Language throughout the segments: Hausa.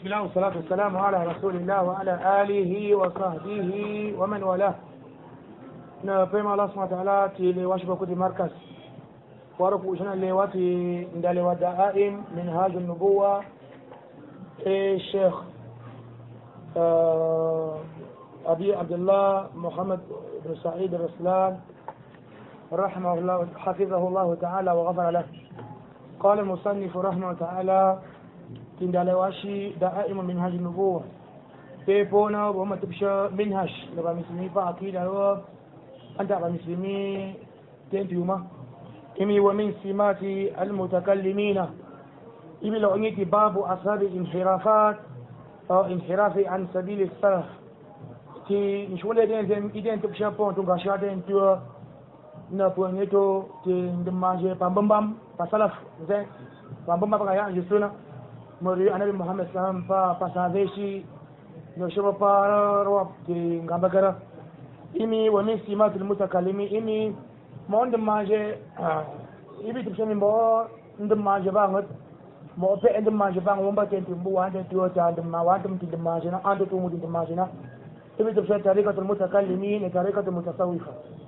بسم الله والصلاة والسلام على رسول الله وعلى آله وصحبه ومن والاه. نبيما الله سبحانه وتعالى تيلي واشبه كل مركز وارك وشنا الليواتي ندالي ودائم منهاج النبوة الشيخ أبي عبد الله محمد بن سعيد الرسلان رحمه الله حفظه الله تعالى وغفر له. قال المصنف رحمه الله تعالى تندالواشي دائما منهاج النبوة بيبونا وما تبشى منهاج نبقى مسلمين فأكيد هو أنت أبقى مسلمين تنتيوما إمي ومن سمات المتكلمين إمي لو أنيت باب أصحاب الانحرافات أو انحراف عن سبيل السلف تي نشوله إذن تبشى بون تنقاشا تنتيو نبونيتو تندماجي بامبام بسلف زين بامبام بقى جسونا muri anabi Muhammad sallam pa pasave shi no shoba para ro ti ngambagara imi wa min simatul mutakallimi imi mo ndum manje ibi tibshani mo ndum manje ba ngot mo pe ndum manje ba ngomba tenti mbu wande tiyo ta ndum ma wande mti ndum manje na ando to mudi ndum manje na ibi tibshani tarikatul mutakallimi ne tarikatul mutasawwifa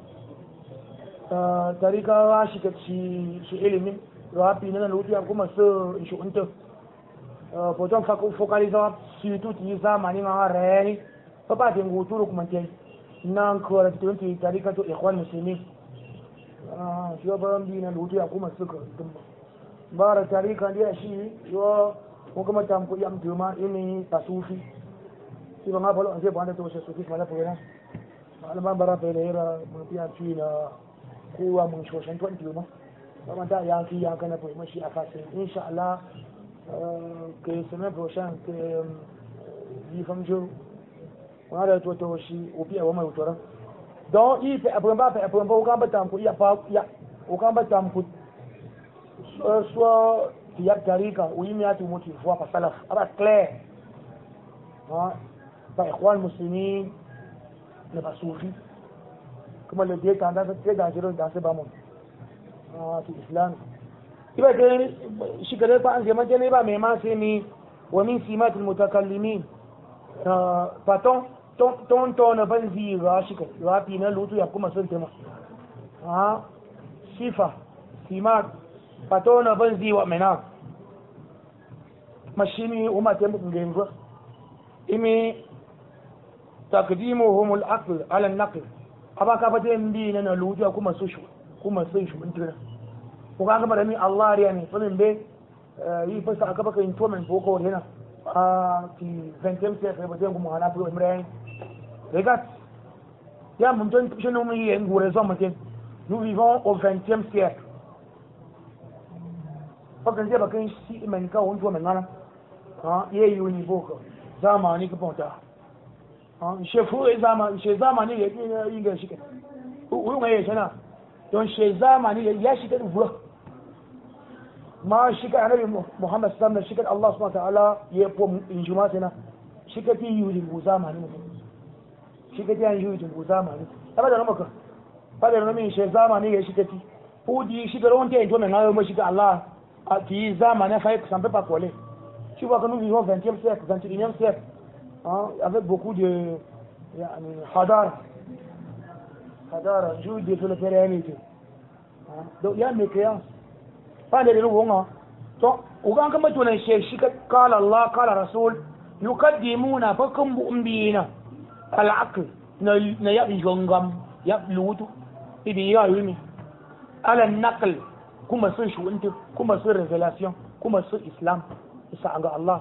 tarika wa shi shi ilimin rapi na luti kuma so shi unto potom focaliser surtout ti zamani ma reni papa tengu turu kumante nan ko la tunti tarika to ikhwan muslimin sio bambi na lutu ya kuma suka bara tarika ndia shi yo kuma tamko ya mtuma ini tasufi sio ngapa lo anje banda to sufi mala pera mala bara pera mpia china kuwa mshoshan to mtuma kama ta yanki yankana po mashi afasi inshallah que semaine prochaine que difanjo wala to shi opi awa mai utora donc il fait après au gamba tampo ya pa ya au gamba tampo soit ya tarika ou il y a tout motif voix pas salaf aba clair pas ikhwan muslimin ne pas soufi comme le dit tendance très dangereux dans ce bas monde c'est islam iba ke shi gare ba an je maje ne ba mai ma sai ni wa min simatul mutakallimin paton ton na banzi ga shi ka rafi na lutu ya kuma sun tema sifa simat paton na banzi wa mena mashini umma temu ngengo imi taqdimuhum al-aql ala an-naql abaka fate mbi na lutu ya kuma sun shi mun tira ko ga mara ni Allah riya ni sunan be yi fasa aka baka yin tomen boko hena ti 20e siècle ba tengu muhana pro imran regarde ya mun ton pishino mu yi ngure zo matin nous vivons au 20e siècle fakan je bakan shi men ka won to men ngana ye yi ni boko zamani ka ponta shefu zamani ya yi ga shi ke u ngai shana don zamani ya shi ka duwa ma shi ka annabi Muhammad sallallahu alaihi wasallam Allah subhanahu wa ta'ala ya po injuma sana shi ka ti yuji bu zamani mu shi ka ti an yuji bu zamani aba da maka fa da namin shi zamani ya shi ka ti udi shi ga ronte to men na shi ka Allah a ti zamani fa ka sampe pa kole tu vois que nous vivons 20e siècle 21e siècle avec beaucoup de yani hadara je développe la réalité donc il y a mes créances pas de nouveau to ugan kama tunan shi kala Allah kala rasul yuqaddimuna fakum umbina al-aql na yabi jongam yab lutu ibi ya yumi ala naql kuma sun shuunta kuma sun revelation kuma sun islam isa ga Allah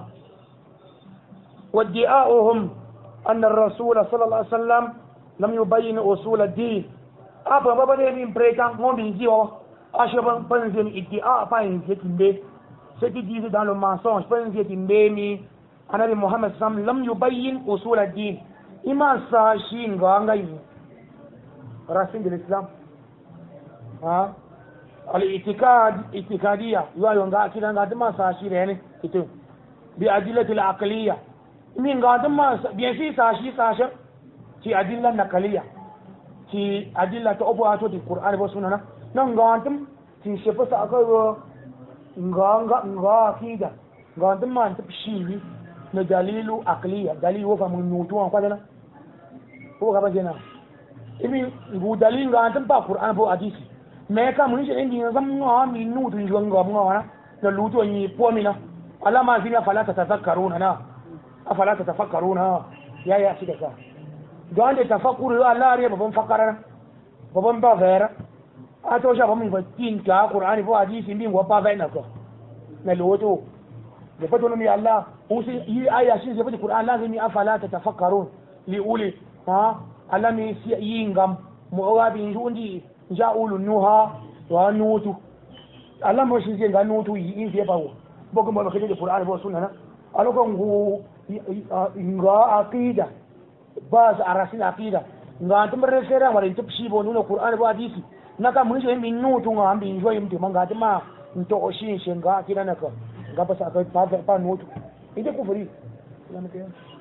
waddi'ahum anna ar-rasul sallallahu alaihi wasallam lam yubayyin usul ad-din apa baba ne bin prétend mon bizio acheban panzem iddia pa inzetimbe ce qui disent dans le mensonge panzetimbe mi anabi Muhammad sallam lam yubayyin usul ad-din ima sa shi nganga yi rasin de l'islam al-i'tiqadiyya yo nga akida nga dama sa shi ne ito bi adillati al-aqliyya min ga dama bien fi sa shi ci adilla naqliyya ci adilla ta obo ato di qur'an ba sunana nan ga antum ci shefa sa aka nga akida ga antum man ta shi na dalilu aqliya dalilu wa mun nutu an kwadana ko ga bajena ibi ngu dalil ga tan ba qur'an bo hadisi me ka mun je indi zam ngo mi nutu jo ngo ngo na na luto ni pomina alama zina fala tatazakkaruna na afala tatafakkaruna ya shi da ka don da tafakkuru Allah ya babban fakara babban ba vera a to sha babban batin ka qur'ani bo hadisi bin wa ba vaina ko na luto da fato mi Allah usi yi aya shi zai fadi qur'an lazimi afala tatafakkarun li uli ha Allah mi yi ngam mu wabi njundi ja'ulu nuha wa nutu Allah mo shi zai ga nutu yi zai bawo bogo mo ka da qur'ani bo sunna na alokon gu nga aqida baz arasin aqida nga tumre sera wala tupshi bo nuna qur'ani bo hadisi naka mun je min nutu nga ambi njoy mti manga tama nto oshin shenga kina naka ngapa sa ka pa nutu ide kufuri lamake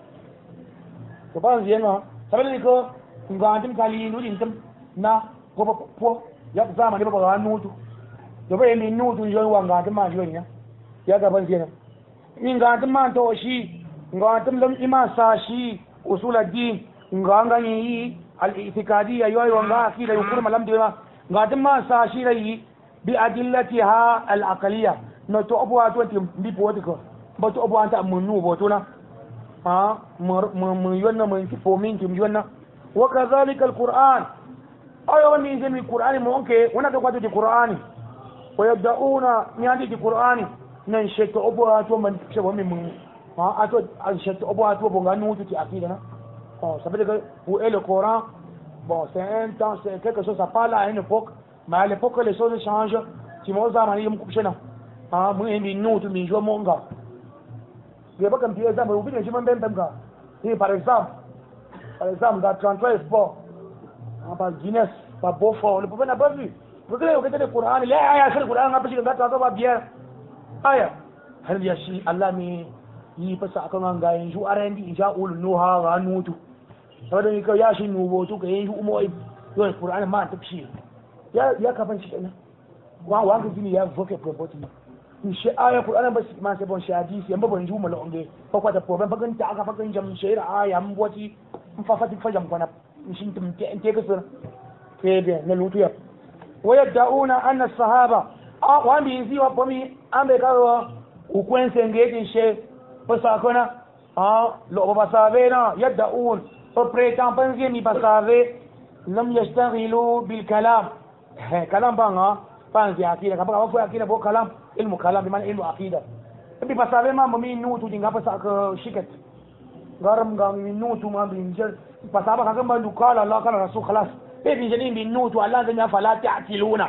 to ba zena sabele ko nga antim kali nudi intam na ko po ya zama ne ba nutu to ba min nutu njoy wanga tama njoy nya ya gaban zena nga antim to shi nga antim lam ima sashi usul ad-din nga ngani al-i'tiqadiyya yoy wanga akida yukur malam dima nga antim ma sashi rai bi adillatiha al-aqliyya no to obo ato tim bi potiko ba to obo anta munnu botuna ha mu yonna mun ki fomin tim yonna wa kadhalika al-qur'an ayo wani injil qur'ani mu onke wana to kwato di qur'ani wa yabda'una nyandi di qur'ani nan shekto obo ato man shebo min mun ha ato an shekto obo ato bo nganu tuti akida na oh ça veut dire que où est le Coran bon c'est un temps c'est quelque chose ça parle à une époque mais à l'époque les choses changent ti mo zamani yum kubshena ah mu indi nutu mi jo monga ye ba kam bi example ubi ne jiman ben tamka ni par exemple dans 33 sport par Guinness par Beaufort le pouvez n'a pas vu vous savez au le Coran il aya sur le Coran ngapa shi ngata to ba bien aya har ya shi Allah mi yi fasa akan ga yin ju arandi ja ul nuha wa nutu saboda ni ka ya shi nubo to ka yin ju umo yo Qur'an ma ta shi ya kafan shi kenan wa ga jini ya voke propoti ni shi aya Qur'an ba ma sai bon shi hadisi yamba bon ju mala onge ko kwata problem ba ganta aka fakan jam shaira aya mboti mfafati fajam kwana shin tum te ka sir ke be na lutu ya wa yad'una anna as-sahaba wa bi zi wa bomi ambe ka ukwense ngeti she pasakona lo basave na yad'un prétend penser mi basave lam yashtaghilu bil kalam kalam banga panzi akida kaba wafu akida bo kalam ilmu kalam bi man ilmu akida bi basave ma mi nutu dinga pasaka shikat garam ga mi nutu ma bi njel pasaba kaga bandu kala Allah kala rasul khalas be bi jeni bi nutu Allah zan ya fala ta'tiluna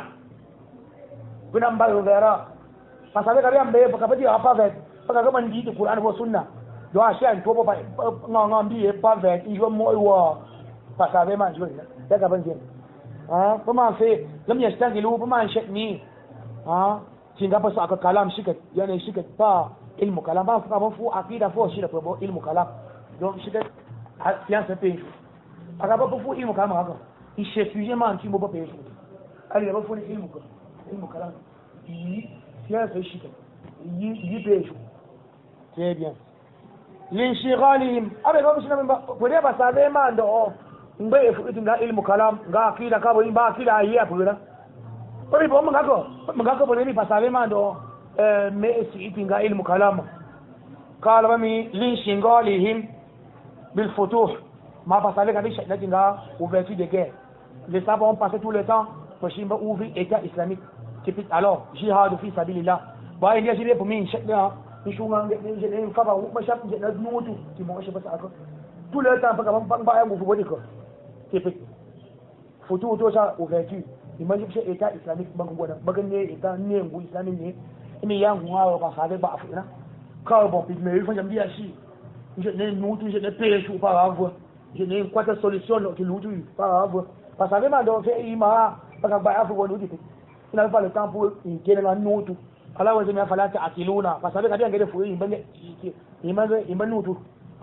kuna mbayo vera pasave kari ambe pakapati apa vet pakaga mandi di Qur'an bo sunna do a shan to ba ngambi e pa vet ijo mo wa pasave man jo ya ga banjen ba ma fe lam yastagilu ba ma shakni cinga pa aka kalam shikat yana shikat pa ilmu kalam ba fu aqida fu shi da bo ilmu kalam donc shikat science pe aka ba fu ilmu kalam haka ishe sujet man ci bo ba pe ali ba fu ilmu kalam yi science shikat yi pe très bien l'inshighalihim abe ko bisina ba ko de ba sabe ma ndo mbe fu itinga ilmu kalam ga akida ka bo ba akida ayi apura ko bi bo mga ko bo ni ba sabe ma ndo me si itinga ilmu kalam qala bami l'inshighalihim bil futuh ma ba sabe ka bi shakna tinga ouverture de guerre les savants ont passé tout le temps pour chimba ouvrir état islamique typique alors jihad fi sabilillah ba il y a jire pour min shakna shungan je ne fa ba ma shaf je na nutu ti mo shi ba sa ko tout le temps ba ban ba yangu fu bodi ko typique futu to sa ouverture imagine ce état islamique ban gona bagan ne état ne ngu islamique ne ini yangu hawo ba fa ba afina ka bon puis me fa jam dia shi je ne nutu je ne pe shu pa avo je ne kwata solution ki lutu pa avo pa sa ma do fe ima ba afu bo lutu ina fa le temps pour intene na nutu ala wa jami'a fala ta'qiluna fa sabe kadiya ngede fuyi bane iman nutu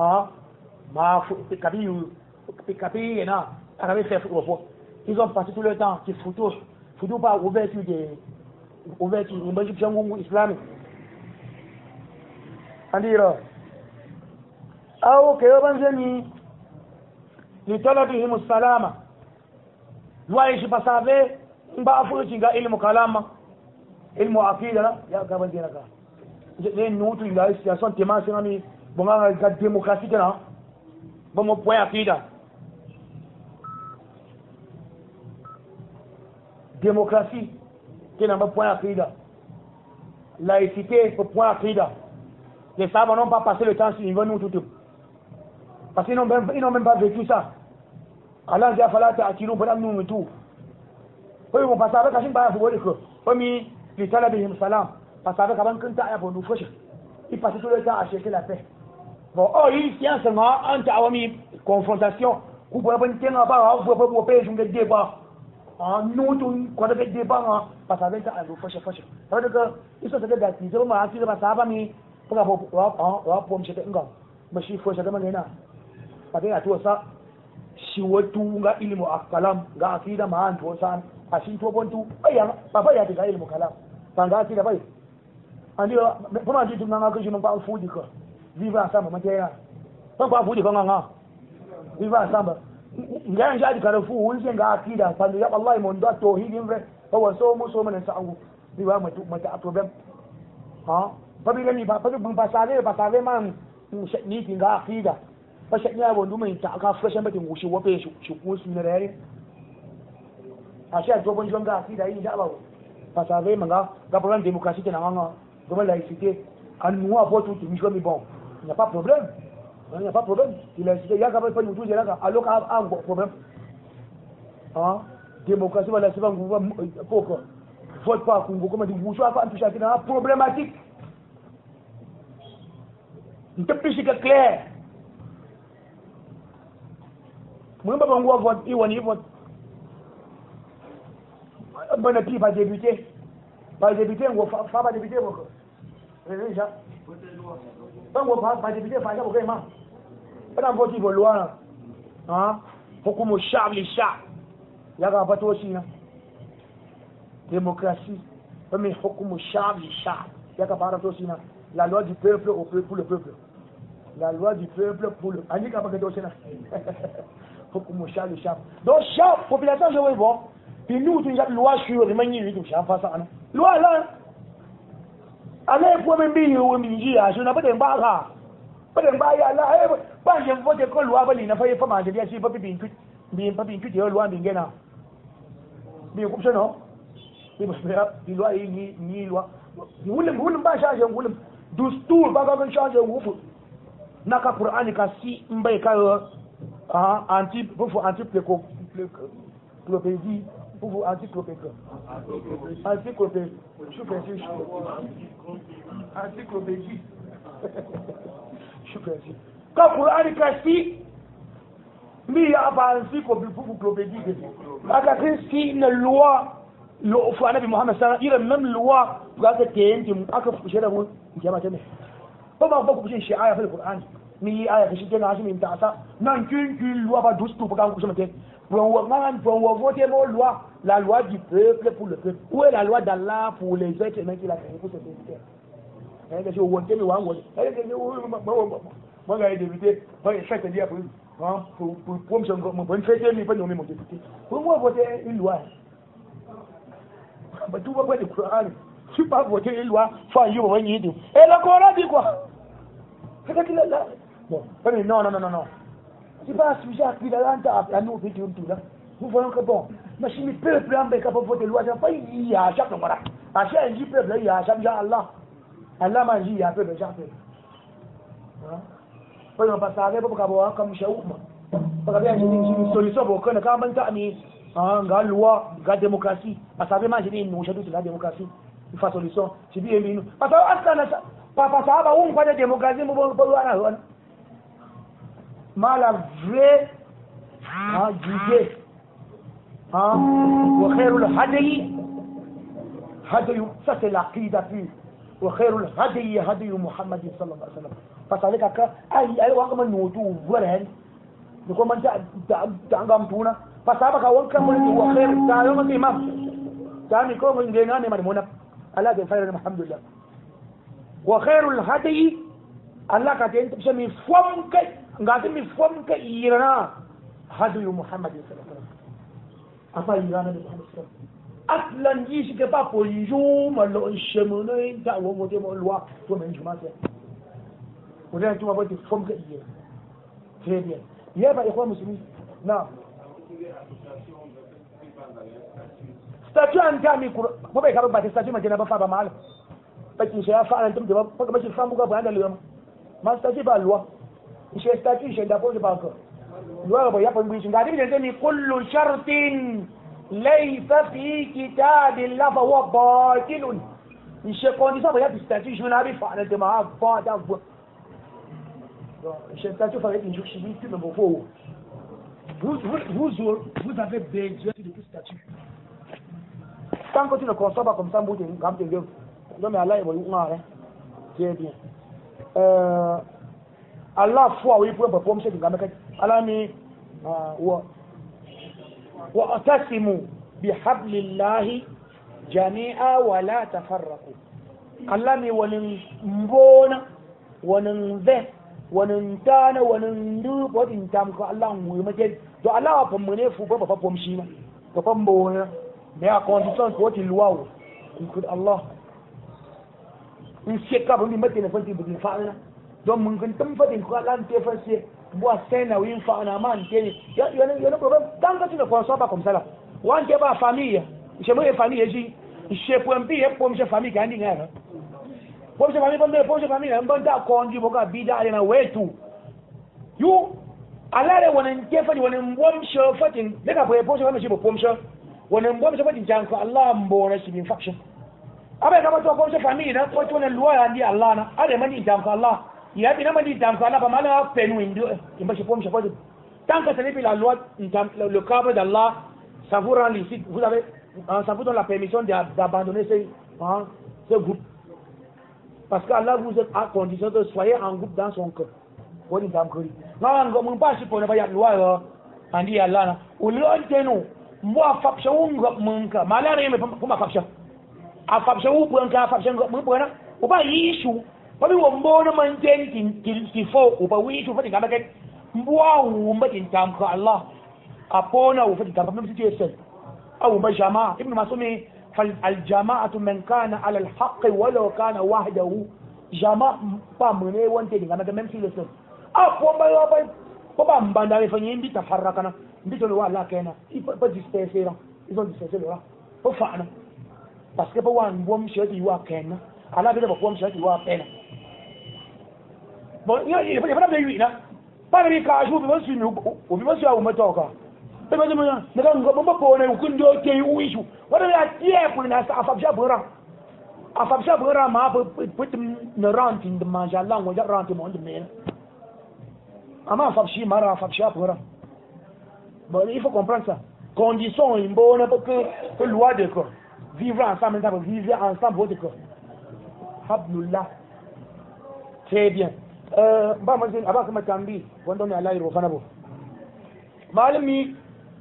ma kabi na arabe fait pour ils ont passé tout le temps qui futu pas ouverture imagine jangu islamique andira au kayo banzani li talabihim salama wai shi pasabe ba afuci ga ilmu kalama ilmu aqida ya gaban dina ka ne nutu ila situation tema sinami bonga ga démocratie kana bon mo point aqida démocratie kina ba point aqida laïcité pour point aqida les savants n'ont pas passé le temps sur ils vont nous tout parce qu'ils n'ont même pas vécu ça Allah ya fala ta akilu ba nu mutu ko mo pasabe kashin ba fu wori ko mi li talabihim salam pasabe kaban kunta ya bonu foshi il passe tout le temps à chercher la paix bon oh il tient seulement entre awami confrontation ku bo ban tenga ba bo bo pe junga débat en nous tout ko da débat pasabe ta alu foshi to daga iso daga da ti zo ma aki ba saba mi ko ga bo wa po mi shete ngam ba shi foshi da magana ba dai a to sa shi watu nga ilmu akalam ga akida maan to san ashin to bontu bayan baba ya ga ilmu kalam tanga akida bai andi kuma ji tunanga ko jima ba fudi ko viva sama matera ba fudi ko nganga viva sama ngan jadi kare fu wunse ga akida pande ya wallahi mon da tauhidin re ko so mu so mun sa'u viva mata problem ha babi ni ba bun pasale man ni tinga akida fashe ya bondu mai ta aka fashe mata gushi wafe shi kusu na rare a shi a jobon jonga fi da yi da ba pasave manga gabaran démocratie ke na nganga goma laïcité an nuwa votu tu mi jomi bon il n'y a pas problème il laïcité ya gaba pas nous tout là alors a un problème hein démocratie wala c'est pas pourquoi vote pas kungo comme dit vous soit pas tout ça c'est problématique il te plus clair mun ba banguwa vote iwani vote bana ti ba débuté ngo fa ba débuté boko déjà bango ba débuté fa ko ma bana vote bo loi hein hukumu shab li shab ya ga bato shi na démocratie mais hukumu shab li shab ya ga fara to shi na la loi du peuple au peuple pour le peuple la loi du peuple pour le ani ka ba ga to shi na hukumu shab shab donc shab population je veux voir puis nous tu as loi sur les manières du shab fa ça loi là allez pour même bi ou mingi a je n'a pas de mbaka pas de mbaya là pas je vote ko loi ba ni na fa fa ma je dia si pa bi tu de loi bi ngena bi ku no bi ba bi loi ni loi ngulum ba charge ngulum dustur ba ga charge ngulum naka qur'ani ka si mbai ka encyclopédie pour encyclopédie quand Qur'an kasi mi ya ba encyclopédie aka kasi une loi lo fu annabi Muhammad sallallahu alaihi wasallam même loi ga ta tayyanti aka fushe da mu jama'a ta ne ba ku fushe shi aya fil Qur'an mi aya ka shi kenan min ta sa nan kin loi ba dustu ba kan ku sama te pour voter loi la loi du peuple pour le peuple où est la loi d'Allah pour les êtres humains qu'il a créé pour se faire que je vois que moi ga débuté moi chaque dia pour me pour fêter mi pas nommer mon député pour moi voter une loi bah tout va pas de Coran tu pas voter une loi faut y avoir une idée et le Coran dit quoi c'est que là bon non c'est pas sujet à qui à nous qui tout là nous voyons que bon machine peuple en beka pour voter loi ça pas il y a chaque moment à chaque jour peuple il y a chaque Allah m'a dit il y a peuple chaque hein pas on passe avec pour avoir comme shaouma parce que une solution pour que quand on ni ga loi ga démocratie parce que moi j'ai dit nous j'ai la démocratie il faut solution c'est bien nous parce que asana papa ça va on pas de démocratie mon bon ما la vraie guidée وخير الهدي هدي ça c'est l'aqida pure وخير الهدي هدي محمد صلى الله عليه وسلم فذلك ai wanga man nutu gwaren da kuma ta ngam tuna fasaba ka wanka mun wa khair ta yau mun imam ta ni ko mun gena ne mun ala da fayar alhamdulillah wa khairul hadi Allah ka tayin tabsha mi fom kai ngati mi fom kai irana hadu Muhammad sallallahu alaihi wasallam apa irana de Muhammad sallallahu aslan yi shi ke ba po yu malo shemone ta wo mo te mo loi to men juma se o de tu ma ba ti fom kai irana très bien ya ba ikhwan muslimin na statue an jami ko bai ka ba statue ma jina ba fa ba mal bakin shi ya fa an tum da ba ba shi fa mu ga ba da lema ma statue ba loi shi statue shi da ko ba ko loi ba ya fa bi shi ga din da ni kullu shartin laysa fi kitabillah fa huwa batilun shi condition ba ya statue shi na bi fa da ma fa da je statue fa une jour chez tu me beau vous avez besoin de ce statut. Tant que tu ne consommes pas comme ça, vous avez besoin. Donc, Allah est bon. Très bien. Allah foi oui pour performer ce que Allah ni wa'tasimu bihablillahi jami'a wa la tafarraqu. Allah ni wani mbona wani ve wani tana wani ndu wadin tamko Allah ngui maje to Allah fa mune fu ba fa pom shi na ko fa mbona mais à condition que tu loi écoute Allah in sheka ba mi mate na fanti bi fa na don mun kan tam fa din ko Allah te fa se bo sai na win fa na man te yana problem tant que tu ne conçois pas comme ça là wan te ba famille je me famille ji je pour un peu pour me famille gandi ngana pour je famille on da konji boga bida na wetu you alare wannan kefa wannan bomsho fatin daga fa pour je famille bo bomsho wannan bomsho fatin janko Allah mbona shi bin faction abai kama to bomsho famille na ko to na luwa ndi Allah na ade mani janko Allah ya bi na mani janko Allah ba mala penu indo imba shi bomsho fatin tant que ce n'est plus la loi le cadre d'Allah ça vous rend licite vous avez ça vous donne la permission d'abandonner ce groupe. Parce qu'Allah vous êtes à condition de soyez en groupe dans son cœur. Pour une dame curry. Non, on ne pas si pour ne pas y avoir on dit Allah. Ou l'autre, moi, faction, monka, malade, mais pour ma faction. A faction, pour un cas, faction, ou pas issue. Pas de bon maintien qu'il faut, ou pas oui, tu fais des gamins. Moi, ou on va dire Allah. Apona, ou fait des gamins, même si tu es seul. Ah, ou pas jamais. Ibn Masoumi. فالجماعة من كان على الحق ولو كان وحده جماعة بامني وانتي دي غانا même si le seul ba mbanda le fanyi mbi tafarrakana mbi to wa la kena il faut pas disperser ils ont dispersé là pour faire parce que pour wan bom sheti wa kena ala bi ba bom sheti wa pena bon il faut pas de lui na pas de ka ju bi mo su o bi mo su a o metoka ebe de mo na ga ngo mo ko na ku ndo ke wishu wada ya tie pour na afabja bora ma put ne rentre de manger là on va rentrer monde mais ama afabshi mara afabsha bora bon il faut comprendre ça condition une bonne pour que loi de corps vivre ensemble votre corps habdullah très bien ba mo zin abaka matambi wanda ne Allah ya rofa na bo malami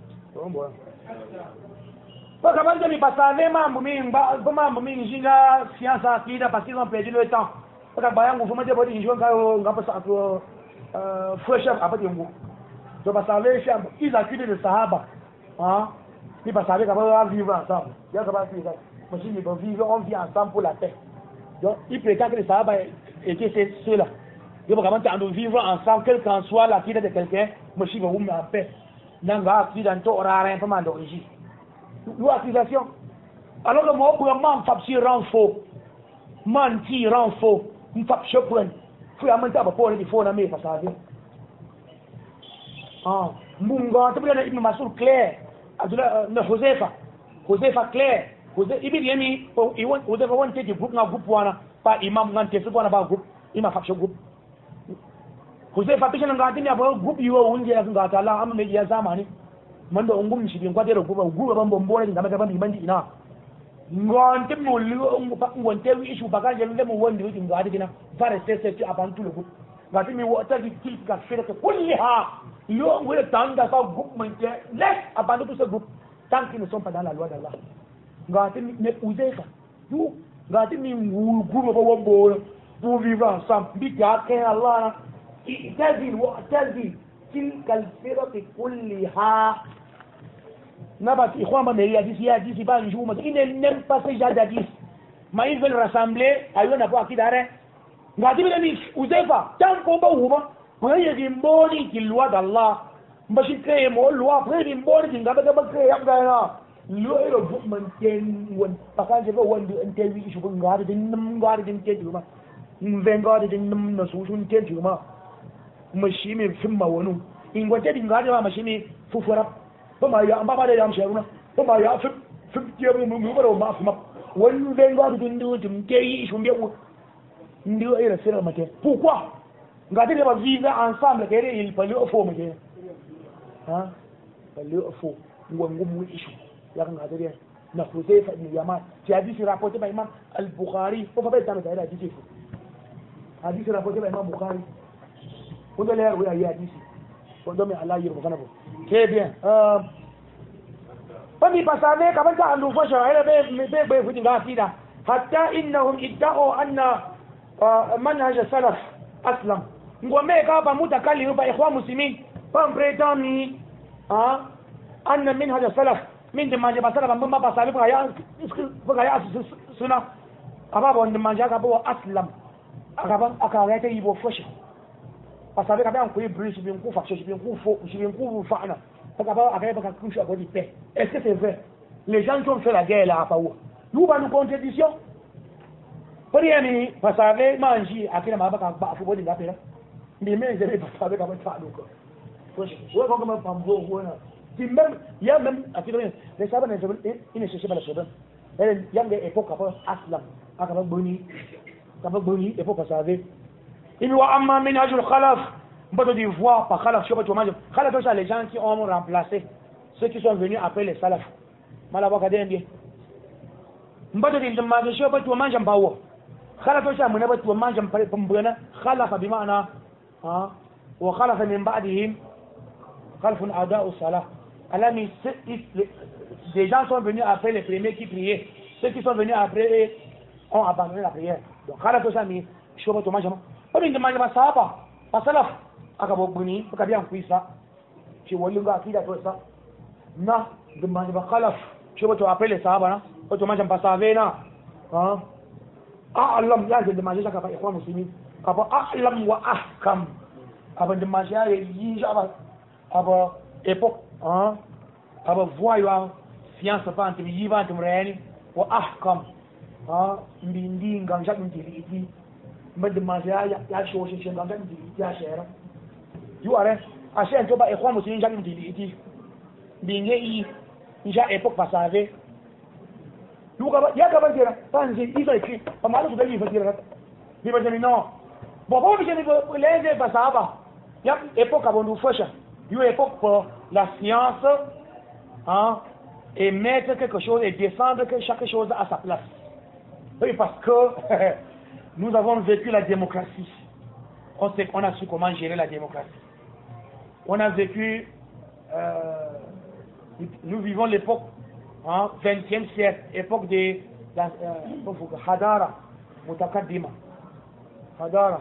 parce que quand on passe mambo mingi jinga science akida parce qu'ils ont perdu le temps parce que bayangu faut mettre body injo ngapa sa fresh up apati ngo to parce que les ils accusent de sahaba hein ils parce que va vivre ensemble il y a pas ça moi si ils vivre on vit ensemble pour la paix donc ils prétendent que les sahaba étaient ceux-là ils vont comment vivre ensemble quel qu'en soit l'acide de quelqu'un moi si vous en paix nanga akida nto orara pas mal d'origine l'accusation alors que moi pour man fabsi rend faux menti rend faux une fabsi point faut amanta ba pour les faux na me passage mbunga tabula ibn Mas'ud clair Abdullah na Huzaifa clair ibn Yami Huzaifa won take group na group wana pa imam ngan te wana ba group ima fabsi group Huzaifa bishan ngati ne ba group yiwo wunje na ngata Allah amma ne ya zamani manda ungum shi bin kwatero guba ban bombo ne ngama gaban bandi ina ngonte mo liwo ngonte wi ishu baga jelle mo wondi wi ngadi dina fare sese ci abantu le group ngati mi wota di tilka fere ko kulliha yo ngole tanda ka group mante laisse abandonner tout ce groupe tant qu'ils ne sont pas dans la loi d'Allah ngati ne Huzaifa du ngati mi guba ba wombo pour vivre ensemble. Bika ken Allah i'tazil wa'tazil tilka al-firaq kullaha. Nabat ikhwan ba meri hadisi ba njuma. Ils n'aiment pas ce genre d'hadis. Mais ils veulent rassembler ayo na kwa kidare. Ngati bila ni uzefa tan ko ba huma. Kwa hiyo mboni kilwa d'Allah. Mbashi kreye mo loi après ni mboni kinga ba kreye yakda na. Lo ero bukman ten won pakanje ba wondu interview ishu ngari din ten ma. Ngari din na su sun ten ma. Mashi me fimma wonu. Ingwate din ngari ma mashi me fufura. Ba ma ya ba da yam sharuna. Ba ma ya fim je mu ba ma fima. Wani ngari din dum ke ishu mbiya ndio ila sera mate. Pourquoi? Ngati les vivre ensemble que il fallait au fond mais hein fallait au fond ngum ishu ya ngati na Huzaifa ibn Yaman qui a dit c'est rapporté par Imam Al-Bukhari faut pas être dans la hadith hadith rapporté par Imam Bukhari on doit lire oui hadith on doit Allah yir kana bo c'est bien fami pasane kaman ta andu fasha ila be futi ngafida hatta innahum idda'u anna manhaj salaf aslam ngombe kapa mutakali ruba ikhwan muslimin pam pretami anna minhaj salaf min de manje basala bamba basala buga ya suna ababa wanda manje ka bo aslam aka ga ta yibo foshi basala ka ban ku ibris bin ku faksho bin ku fo bin ku fa'na aka ba aka ba ku shu abodi paix. Est-ce que c'est vrai? Les gens qui ont fait la guerre là à Paou nous ba nous contradiction Pariani pasave manji akina mabaka ba fu bodi ngapela mais je vais pas avec un fa donc ouais comme pambo voilà qui même il y a même à titre les sabans ils ne cherchent pas le problème elle y a des époques après aslam akaba boni époque pasave il wa amma minhaj al khalaf mbado di voir par khalaf sur tout mange khalaf c'est les gens qui ont remplacé ceux qui sont venus après les salaf malaba kadendie mbado di ndamaje sur tout mange mbawo خلف شيء من بيت وما جم بمبنا خلف بمعنى وخلف من بعدهم خلف أداء الصلاة alors des gens sont venus après les premiers qui priaient ceux qui sont venus après ont abandonné la prière donc خلف شيء من شو بيت وما جم pas une demande pas ça pas salaf akabo buni akabia kuisa ci walunga akida to ça na demande pas خلف شو بيت après les sahaba na bيت وما جم pas ça vena أعلم يا جد ما جاك أبا إخوان مسلمين أبا أعلم وأحكم أبا دم جاء يجي أبا إيبوك أبا فوايا سيانس فانت بيجيبا أنتم رأيني وأحكم مبيندين غانجات من تليتي مدم ما جاء يشوش شيء غانجات من تليتي يا شهر يو أره عشان تبا إخوان مسلمين جاك من تليتي بينجي جاء إيبوك فسافة il y a quand même ils ont écrit pas mal de livres dire non bon je ne les pas ça il y a époque avant nous faire il y a époque pour la science et mettre quelque chose et descendre chaque chose à sa place oui parce que nous avons vécu la démocratie on a su comment gérer la démocratie on a vécu nous vivons l'époque 20e siècle, époque de Hadara, Mutakaddima. Hadara,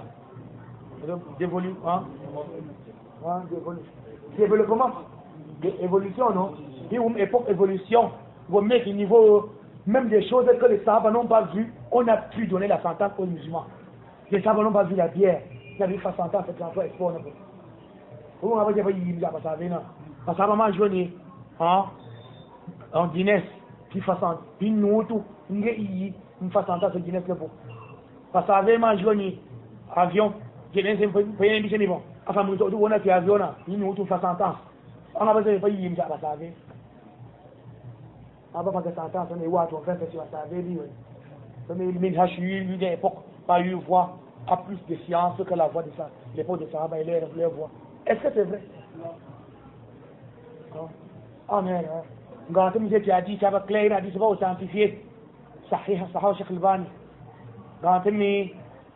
développement, évolution, non? Et une époque évolution, vous mettez au niveau, même des choses que les Sahaba n'ont pas vues, on a pu donner la sentence aux musulmans. Les Sahaba n'ont pas vu la bière, il y avait une sentence, c'est l'emploi export. Vous m'avez dit, il y a pas ça, parce que maman journée, en Guinness qui façon une note une yi une façon ça Guinness le bon parce que avec ma journée avion Guinness c'est pas bien bon enfin nous on a fait avion là une note façon ça on a besoin de payer une ça parce que aba pas que ça on est what on fait c'est ça avait dit mais il a eu une époque pas eu voix à plus de science que la voix de ça l'époque de ça il leur voix est-ce que c'est vrai non amen قالت لي جيت عدي تبع كلير عدي تبع وسانتيفيك صحيح صحيح شيخ الباني قالت لي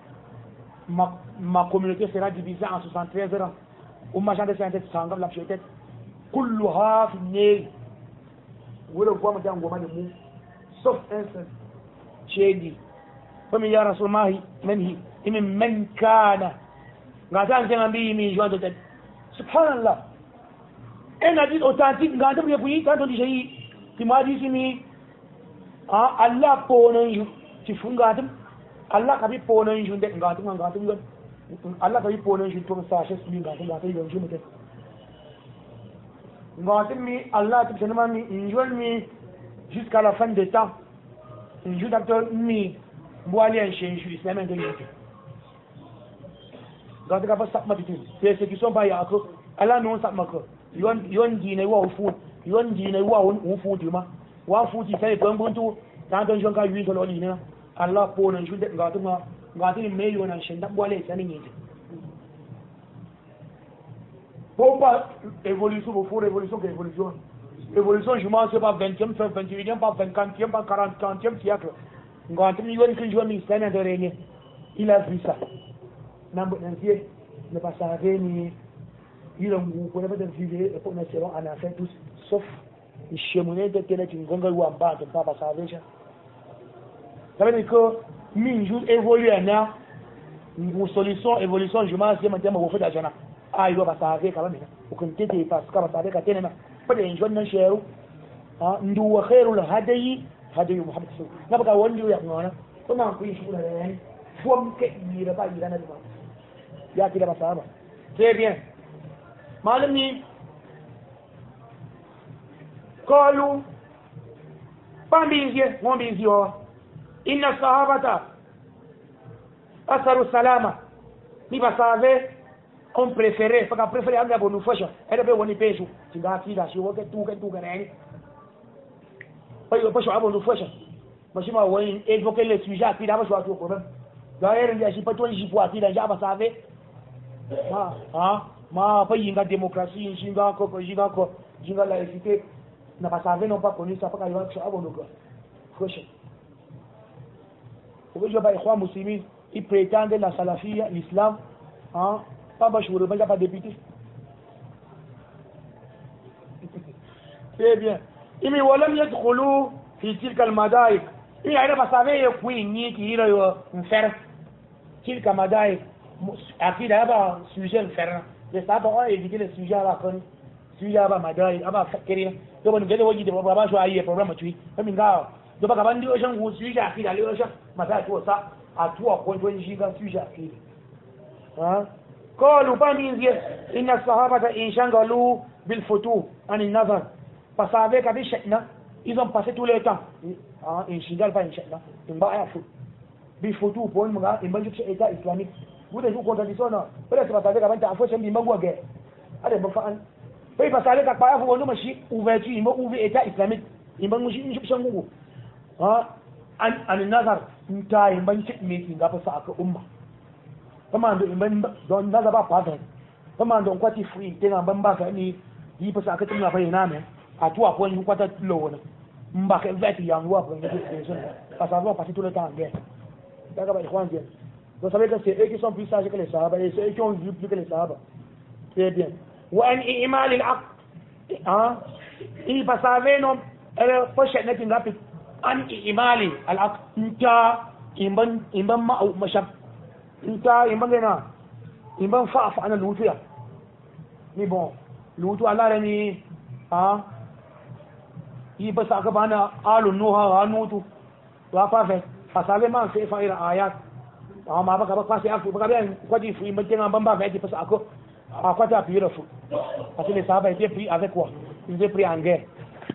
ما كوميونيتي سيرا ديفيزا en 73 ans وما جاند سانتي سانغام لا شيتت كلها في النيل ولا قوم جان قوم sauf un seul شيدي فمن يا رسول الله من هي imi man kana ngata njenga mbi mi jondo te subhanallah ena dit authentique ngata bi buyi tanto di sey ti madi simi Allah pono yu ti funga dum Allah ka bi pono yu de ngata yu Allah ka bi pono yu to sa shes mi ngata yu ju mete ngata mi Allah ti senema mi injol mi jusqu'à la fin des temps injol d'acteur mi boali en chez islam de l'unité ngata ka pa sak ma bitin persécution ba ya ko Allah non sak ma ko yon dine wa ufu yon dine wa ufu di ma wa fu ti sai ban buntu ta don jonka yi to loni ne Allah po nan shude ngatu ni me yon an shinda boale sanin yete pour pas évolution pour révolution que évolution je m'en sais pas 20e 21e pas 50e pas 40e siècle ngatu ni yon kin joni sana de rene il a vu ça nambo nantie ne pas savoir ni il a ngou ko ba de vivre et pour nous serons en affaire tous sauf les chemins de télé qui ngonga wa ba de pas savoir ça veut dire que mi jour évoluer na une solution évolution je m'en sais maintenant au fait d'argent ah il va pas savoir quand même au contente pas parce que savoir que tena pas de jeune nan cheru ndu wa khairul hadayi muhammad sallallahu na baka wanda ya ngona kuma ku yi shura ne fom ke ni da ba ida na ba ya kila ba sahaba très bien malami قالوا بامبيزيه مومبيزيو إن الصحابة أثروا السلامة نبصافي on préféré parce que préféré anga bonu fashion era be woni pesu tinga kida shi woke tuka nani ayo pasho abonu fashion mashima woni évoquer le sujet kida ba shwa to ko da era ya shi pato shi po kida ja ba save ma pa yinga démocratie jinga ko jinga laïcité n'a pas savé non pas connu ça pas qu'il va sur abonu ko fashion ko je ba ikhwan muslimin ils prétendent la salafia l'islam pas bachourer, pas député. C'est bien. إمي ولم يدخلوا في تلك المدارك. إمي أنا بسافر يكوين نيكي يلا ينفر تلك مدارك. أكيد هذا سوجي الفرنا. لسه أبغى يجي كده سوجي هذا كون سوجي هذا مدارك. أبغى فكرين. لو بنقول وجي ده بابا شو أيه program تجي. فمن قال لو بقى بندي وشان هو سوجي أكيد عليه وشان مدارك هو صار أتوه كون توني كان سوجي أكيد. قالوا بامين إن الصحابة إن شغلوا بالفتوح عن النظر فصابك بشأننا ils ont passé tout le temps in shingal pas in sha'na in ba ya fu bi futu point mga in banjuk état islamique vous devez contradiction non peut-être pas avec avant ta fois c'est bimba gwa ge allez bon fa an puis pas avec pas ya fu on machi ouverture il m'a ouvert état islamique in ban mushi in shangu an nazar nta in ban chik me kin ga fa sa aka umma kama ndo imban don naza ba fata kama ndo kwati free tena ban ba ka ni yi fa aka tuna fa ina me atu apo ni kwata lo wona mba ka vet ya ngwa pour une question parce que on passe tout le temps en guerre daga ba ikhwan bien vous savez que c'est eux qui sont plus sages que les sahaba et c'est eux qui ont vu plus que les sahaba très bien wa an i'mal al-aqd il pasave non elle poche net ngapi an i'mali al-aqd inta imban ma mashab inta imbangena imban fa ana lutu ya ni bon lutu Allah ni yi ba sa ka bana alun nuha hanutu wa fa fa fasale man sai fa ira ayat amma ba ka ba sai afu ba ka bien kwadi fu imban ban ba fa ti pasa ko akwata pira fu parce que les sahaba étaient pris avec quoi ils étaient pris en guerre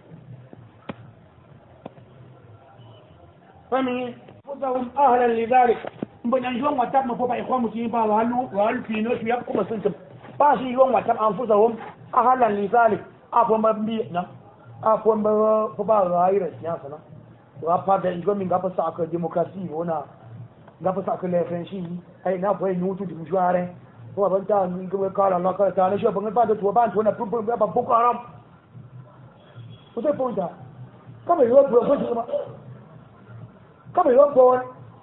fami fusahum ahlan lidhalik mban yon watab ma fa ikhwan muslimin ba walu fi no ya kuma sun ba shi yon watab anfusahum ahlan lidhalik afu mbi na afu mba ba raira ya sana wa pa da ngo mi ngapa sa ka demokrasi wona ngapa sa ka le frenchi ai na boy nutu di mujware ko ban ta ni ko kala na ka ta ne sho ban ba da to ban to na pu ba boko haram ko te ponta kama yo bro ko ma kama yo ko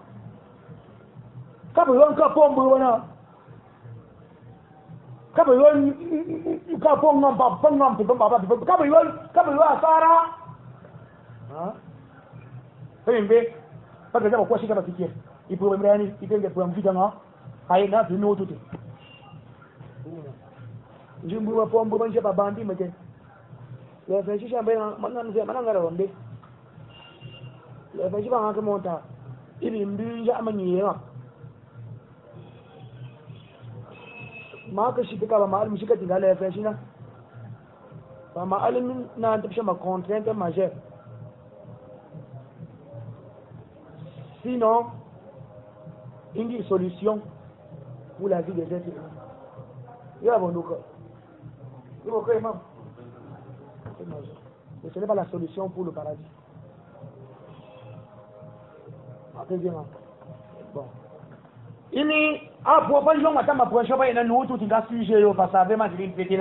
kama yo ka pombo wona kama yo ka pombo ba pombo ba kama yo asara ha pembe paka zama kwa shika bakikie il peut me rendre il peut me vite non aïe na puis nous tout je me vois pas bon je pas bandi mais le fait je chambre maintenant c'est maintenant ngara rombe le fait je pas encore monta il mbi ja amani ya ma ka shi ka ba ma almi shi ka tinga le fait shi na ba ma almi na ta ma contrainte majeure sinon une solution pour la vie des êtres humains. Il y a bon donc. Il faut que mais ce n'est pas la solution pour le paradis. Deuxièmement. Bon. Ini apo pa yo ngata maproche ba ina no tout tinga sujet yo fa sabe ma dilin petina.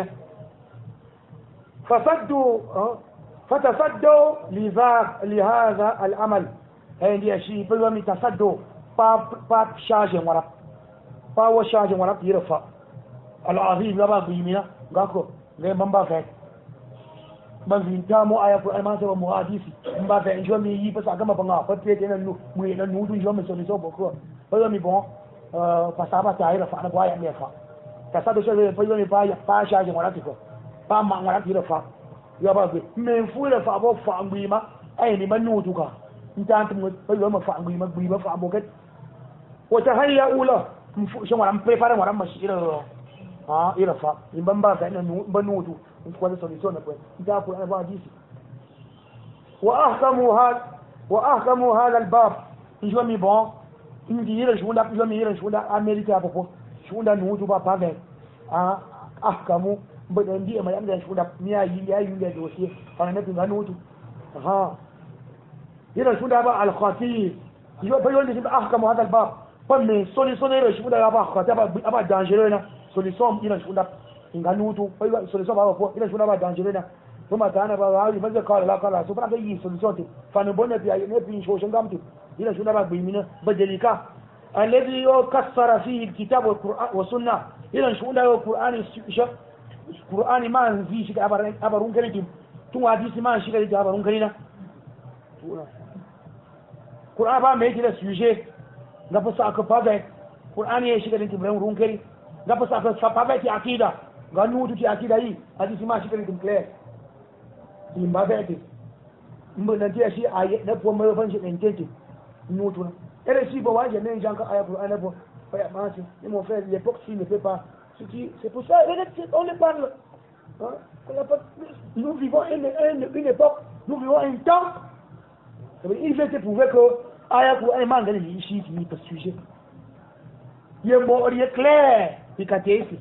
فتصدوا لهذا العمل عندي شيء بلوم تصدوا با شاجه ورا با وشاجه ورا يرفع العظيم لبا بيمنا غاكو غي مبا فات ban vinta mu aya ko alma sa mu hadisi in ba fa injo mi yi pasa gama banga fa te te nan mu ina nu du jo mi so boko ba mi bon pa sa ba ta ira fa na ba ya me fa ta sa do so pa mi pa ya pa sha je wala tiko pa ma wala tiro fa ya ba be me fu le fa bo fa ngui ma ai ni man nu du ka ntan tu pa yo ma fa ngui ma fa bo ket wa tahayya ula shi wala prepare wala ma shi ira fa in ban ba fa nu ban nu du kwa solution na kweli ndio kwa hadisi wa ahkamu hada albab njoo mi bon ndiye shunda njoo mi shunda Amerika hapo shunda nutu ba pave ahkamu mbona ndiye mayanga shunda mia yi ya dossier pana netu nutu ile shunda ba al-khatib njoo ba yoni ahkamu hada albab pa me solution ile shunda ba khatib aba dangereux na solution ile shunda inganutu poi solution ba po ile shuna ba dangereux na kuma tana ba wa ba kala la kala so ba yi solution ti fanu bonne bi ne bi sho shangam ti ile shuna ba bimina badelika alladhi yukassara fihi alkitab wal qur'an wa sunnah ile shuna yo qur'ani ma nzi shi abarun kare ti tun hadisi ma shi kare abarun kare na qur'an ba mai da sujet ga fa sa ka faga qur'ani ya shi kare ti run kare ga fa sa ka faga ti akida ga nutu ti akida yi hadisi ma shi kare clear in ba bete mbo na ti shi aye na po mai ban shi den tete nutu na ere si bo waje ne janka aya Qur'an bo fa ya ma si et mon frère l'époque si ne fait pas c'est pour ça on ne parle nous vivons une époque nous vivons un temps il veut te prouver que aya Qur'an man ga ni shi ti pas sujet yembo ori clair ikatesi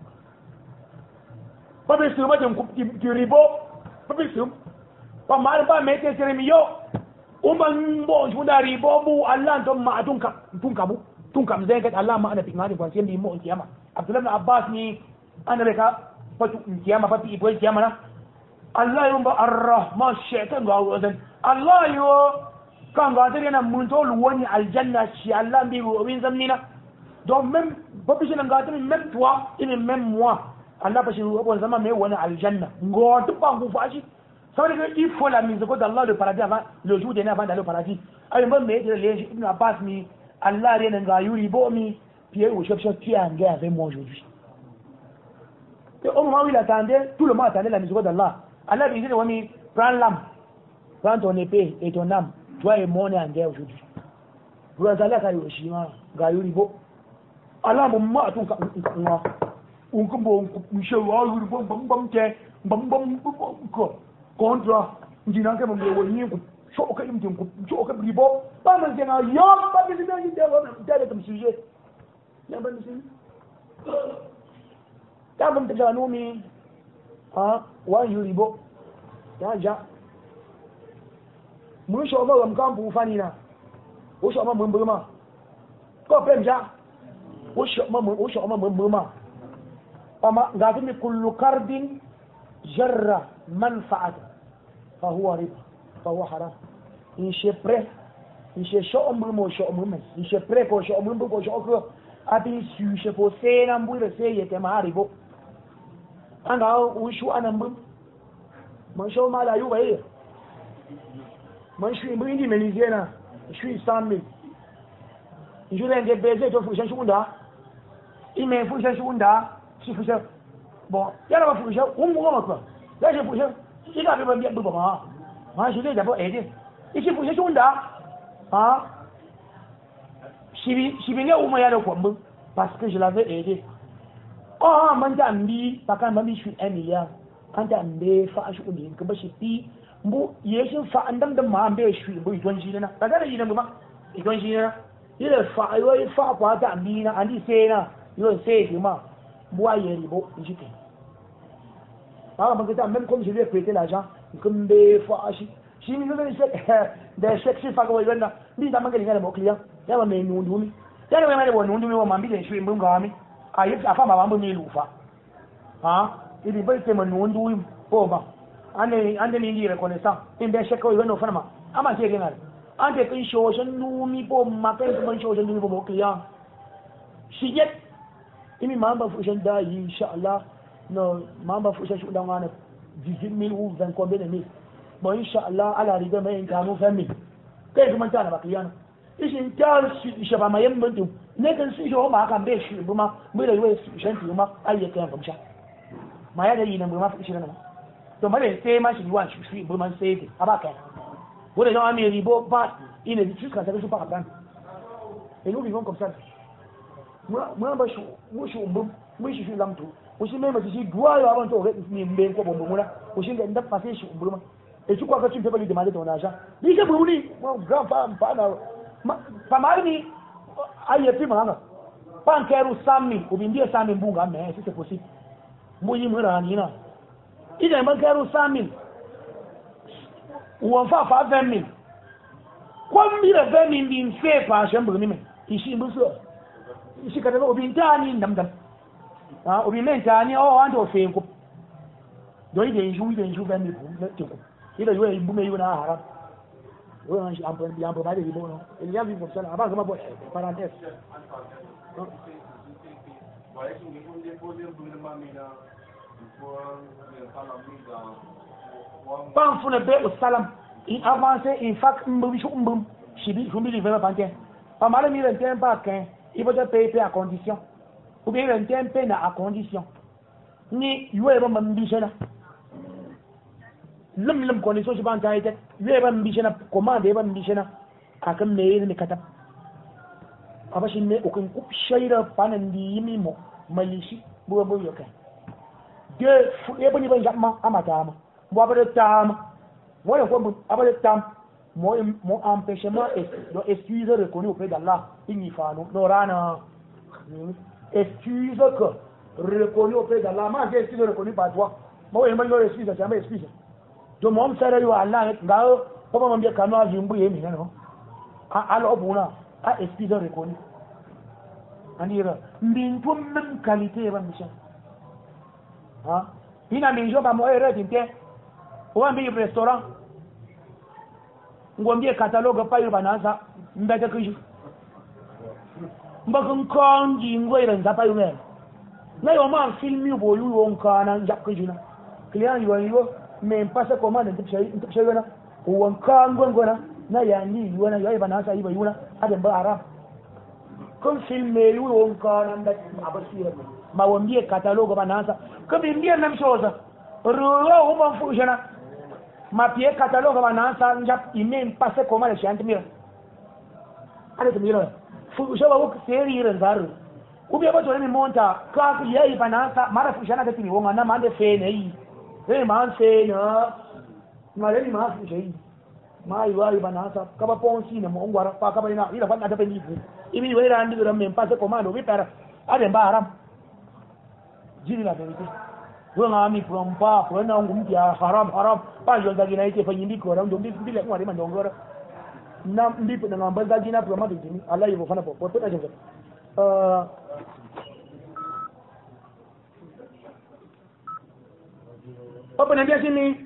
pabe suma dem ku ribo pabe sum pa mal ba mete seremiyo umman bo junda ribo bu Allah to ma tunka mzenga Allah ma ana pikmani kwa sembi mo kiyama Abdullah ibn Abbas ni ana beka patu kiyama pati ibo kiyama na Allah yumba ar-rahman shaytan ga wazan Allah yo kan ga dare na mun to luwani aljanna shi Allah bi win zamnina donc même population ga dare même toi et même moi Allah parce que on zama mai wani aljanna ngoto ba ku fashi saboda il faut la mise d'Allah le paradis avant le jour dernier avant d'aller au paradis ay ban mai de les Ibn Abbas ni Allah rien nga yuri bo mi puis au chef qui a engagé avec moi aujourd'hui et au moment où il attendait tout le monde attendait la mise d'Allah Allah lui dit wami prends l'âme prends ton épée et ton âme toi et moi on est engagé aujourd'hui vous allez à Hiroshima ga yuri bo Allah mo ma tun ka unkumbo mshawa yuri bo bam te bam ko kontra njina ke mo woni ko shoka imtin ko shoka ribo ba man jena yo ba bi da ni da da sujet ya ban sin ta ban da nomi wa yuri bo ya ja mun sho ma wam kan bu fani na o sho ma mun bu ma ko pem ja o sho ma mun bu ma amma ga tumi kullu karbin jarra manfa'at fa huwa riba fa huwa haram in she pre in she sho ombu mo sho ombu men in she pre ko sho ombu ko sho ko abi su she po se na mbu re se yete ma ribo anga u shu anambu man sho ma la yu ba ye man shu mbu ndi menizena shu 100,000 njule nge beze to fushan shunda ime fushan shunda shi fushan bon yana ba fushan ungu ngoma kwa ya shi fushan ina be ban biya bu ba ma shi da ba ede ishi fushan shunda ha shibi ne uma ya da kwambu parce que je l'avais aidé oh man da mbi pakan mbi shi 1 million kan da mbe fa shi umi ka bashi fi mbu yeshin fa andam da ma mbe shi mbu idon shi na daga da yi nan ba idon shi na yele fa yo fa kwa da mbi na andi sai na yo sai di ma mbu aye ribo shi ke ba ma ga même comme je lui ai prêté l'argent comme mbe fa shi ni ne sai da seksi fa ko yanda ni da mangali ne mo client ya ba me nundumi ya ne me bo nundumi wa mambile shi mbu ngami ayi afa ma bambu mi lufa ha ili bai te manundumi ko ba ande ni reconnaissant in da shekau yano farma ama ke gina ande kin shoshan numi po makan kuma shoshan numi po mo client shi yet imi mamba fushan da insha Allah no mamba fushan shi dan wani 18000 ou 20 combien de mille bon insha Allah ala riga mai kanu family kai kuma ta na bakiyana ishin ta shi ba mai mutum ne kan shi ho ma kan be shi buma mu da yoyi shan ti ma ayyuka kan kamsha ma ya da yi nan buma shi nan to mare sai ma shi wan shi buma sai ke abaka wala no ami ribo ba ina di chuka ta su pa kan et nous vivons comme ça moi ba shi mu shi shi lamtu mu shi mai mace shi duwa ya ban to ni mbe ko bombo mura mu shi da fase shi buma e ci kwa ka cin tabali da ma da tona sha ni ke buri mo grandpa pa na pamani ayepi manga pankeru sami ubindie sami mbunga me si c'est possible muyi murani na ide mankeru sami uonfa fa 20000 kwambi le 20000 din fe pa shambru ni me ishi mbuso ishi kada ubintani ndamdam ubimenta ni ando fe ko do ide nju 20000 bu tiko ide yo ibume yo na haram on a un peu parlé du bon non il y a vu comme ça avant comment parenthèse pan fune be au salam il avancé il fac mbi chumbum chibi chumbi li vraiment panté pas mal mi rentien pas qu'un il faut te payer à condition ou bien rentien paye à condition ni yo e ba mbi chena lim ko ne so shi ban ta yi ta zai ban bi shina commande ban bi shina akan me ne katab abashin ne ukun ku shaira panan di yimi mo malishi bo yo kai de fu e bani ban jamma amata ma bo abada tam wala ko bu abada tam mo empêchement do excuse reconnu auprès d'Allah inni fano no rana excuse que reconnu auprès d'Allah ma excuse reconnu par toi mo e man yo excuse jamais excuse to mom sare yo Allah ngao ko mom be kanu azumbu yemi no ala obuna a excuse reconnu anira mbintum même qualité ba misha ha ina minjo ba mo ere tinte o ambi restaurant ngombie catalogue pa yo banasa mbete kuju mbakon konji ngoira nzapa yo me na yo ma film yo bo yo nkana njakujuna client yo me pasa commande ntipsha yona uwanka ngongona na yani yona yo banasa iba yuna ade ba arab kon film yo wonka na nda abasira ma wombie catalogue banasa ko bimbie même chose ro ma fujana ma pie catalogue banasa njap ime pasa commande chantmira ade tumira fujaba wo seri renzaru ubie bato ni monta ka yayi banasa mara fujana da tini wonga na mande fe nei man fe na maleni ma fujai ma yiwa banasa kaba ponsi ne mo ngwara pa kaba ina ila fanda da beni ibi wera andi ro men pase commando vi per ade mbaram jini la verite wonga mi prompa wona ngumpia haram pa jo da gina ite fanyi ndiko ro ndo mbi le ngwari mandongora na mbi pe na ngamba gina proma de jini Allah yibo fana po po da jo Papa niambia sini.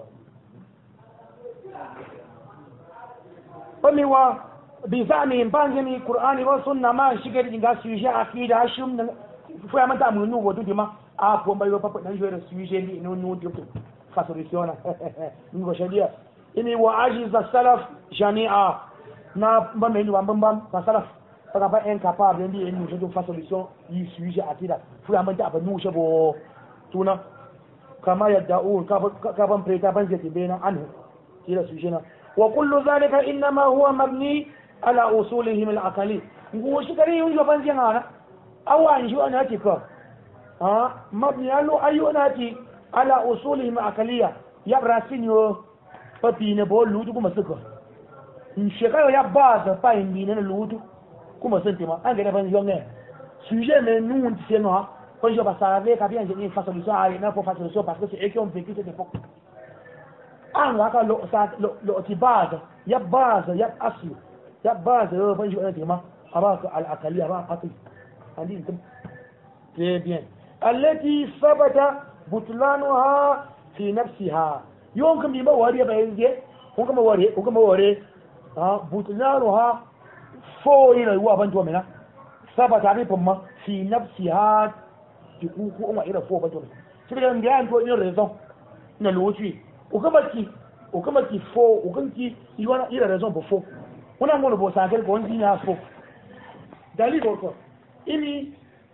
Pami wa bizani mpange ni Qur'ani wa sunna ma shige dinga sujet akida ashum na fua mata mu nu wodu dima a ko mba yo papa na jere sujet ni no dito fa soluciona ngo shadia ini wa ajiz salaf jami'a na mbame ni wambam ka salaf saka pas incapable ndi en nous de faire solution yi sujet akida fu ya manta abanu shabo tuna kama yad'un ka ban preta ban zati bena anhu kila sujet na wa kullu dhalika inma huwa mabni ala usulihim al-aqli ngo shikari yunjo ban jana awan shi ana tika mabni alu ayunati ala usulihim aqliya ya brasinyo papi ne bo lutu kuma suka shekayo ya base pa indi ne lutu kuma sentiment ange ne ban yonge sujet mais nous on dit non quand je passe avec bien j'ai face solution à une pour faire solution parce que c'est eux qui ont vécu cette époque anga ka lo ti base ya base ya asli ya base ban je sentiment aba al aqli aba aqli andi très bien التي ثبت بطلانها في نفسها يمكن بما وري بينجي وكما وري بطلانها فوين الوا بنتو منا ثبت عليكم في نفسها تكوكو ما إلى فوق بنتو سبيل أن جاء أنتو إلى رزق نلوتي وكما كي فوق وكما يوانا إلى رزق بفوق هنا نقول بوسانكل كون زينا فوق دليل بوكو إني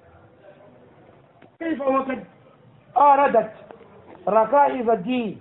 كيف وقد أردت ركائز الدين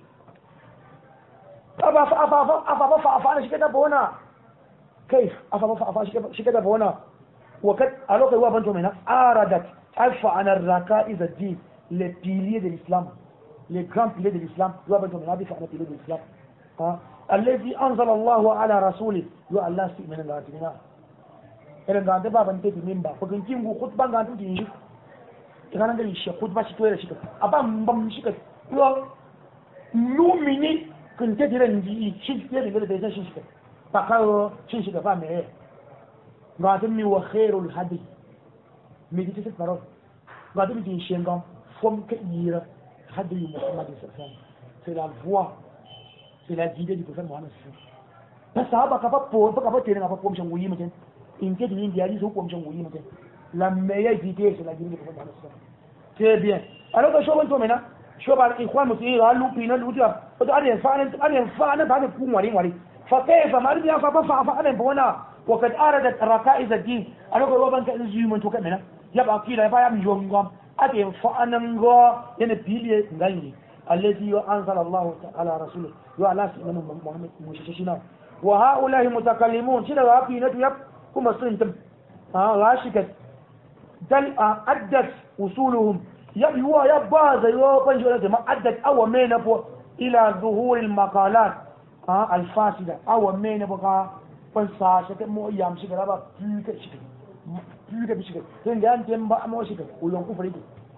أفا شكتا بونا كيف أفا شكتا بونا وقد ألوك هو بنتو منا أردت أفا عن الركائز الدين les piliers de l'islam les grands piliers de l'islam هو بنتو منا بفا عن piliers de l'islam الذي أنزل الله على رسوله يو الله سي من الغاتمنا إذن غانت بابا نتي ممبا فكن كيمو خطبا غانتو تنجي kana ngali shi khutba shi toyere shi aba mbam shi yo lumini kun te dire ndi shi te dire de shi shi pakao shi ba me ngadin mi wa khairul hadi mi dite parole ngadin di shengam fom ke yira hadi Muhammad sallallahu alaihi wasallam c'est la voix c'est la guidée du prophète Muhammad sallallahu alaihi wasallam sahaba ka pa tere na pa pom shangu yi muten in ke di ndi so pom shangu yi muten la meilleure guidée c'est la guidée du prophète Muhammad sallallahu alaihi wasallam très bien alors que shoban to mena shoban ikhwan muslimin halu pina lutia to ade fa'ana ba da kun wari fa kayfa ma riya fa ana bona wa kad aradat rakaiz ad-din alors que roban ka zumun to kamena ya ba kila ba ya mi yongom ade fa'ana ngo yana biliye ngali alladhi anzala Allah ta'ala rasul wa ala sayyidina Muhammad mushashina wa haula'i mutakallimun shida wa pina to yap kuma sun tum rashikat dal addat وصولهم يبقى زي ما أدت أو مين إلى ظهور المقالات الفاسدة أو مين بقى فنساشة مو يامشي كلابا بيوكا بشكل هنجان تنبع مو شكل ويونكو فريدو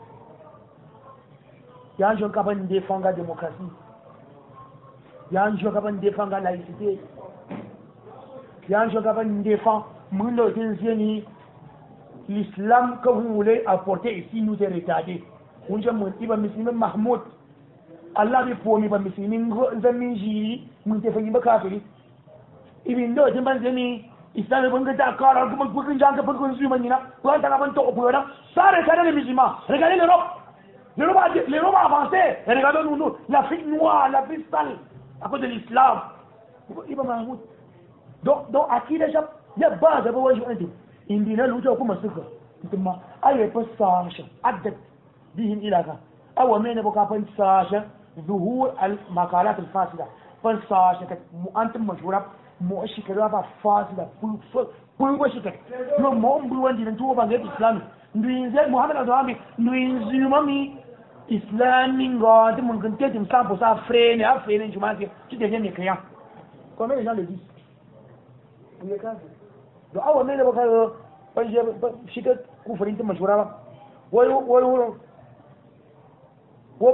يانشون كابن ديفانغا ديموكراسي يانشون كابن ديفانغا لاïcité يانشون كابن ديفان منو تنسيني l'islam que vous voulez apporter ici nous est retardé. On dit que Musulman Mahmoud, Allah veut pour nous, Musulman Zamiji, nous te faisons pas kafir. Ibn Do, tu m'as dit, Islam est bon que d'accord, comme pour que j'en pour que je m'en ina, pour que t'as pas tout au pouvoir. Ça regardez les musulmans, regardez l'Europe a avancé, et regardez nous, l'Afrique noire, l'Afrique sale, à cause de l'islam. Ibn Mahmoud. Donc, à qui déjà, il y a base à voir aujourd'hui. indina luta kuma suka kuma ayi fasasha addat bihim ilaka aw mena baka fasasha zuhur al maqalat al fasida fasasha mu antum mashhura mu ashikara ba fasida kul washika no mo mbu wandi nan tuwa bangi islam nduinze muhammad azami nduinze mami islami ngode mun kan tetim sampo sa frene a frene jumati ci de ne kaya comme les gens le disent on est calme do awa mene baka banje shiga kufurin tin mashura ba wa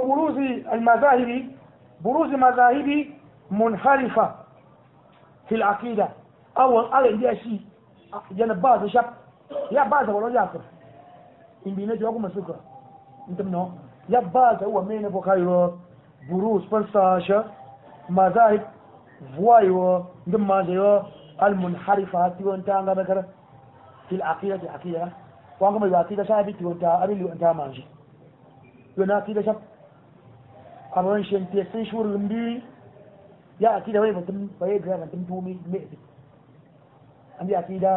buruzi mazahibi munharifa fi al-aqida aw ala ndiya shi yana ba da shap ya ba da wala ya ka imbine jo kuma suka intam no ya ba da wa mene baka yo buruz farsasha mazahib voyo ndum mazayo المنحرفة تيونتا anga bakar fil aqidati aqida ko anga mai aqida sabi tiyonta abili anta manji yona aqida sab abon shen te sun shurul mbi ya aqida wai mutum bai ga mutum tumi me andi aqida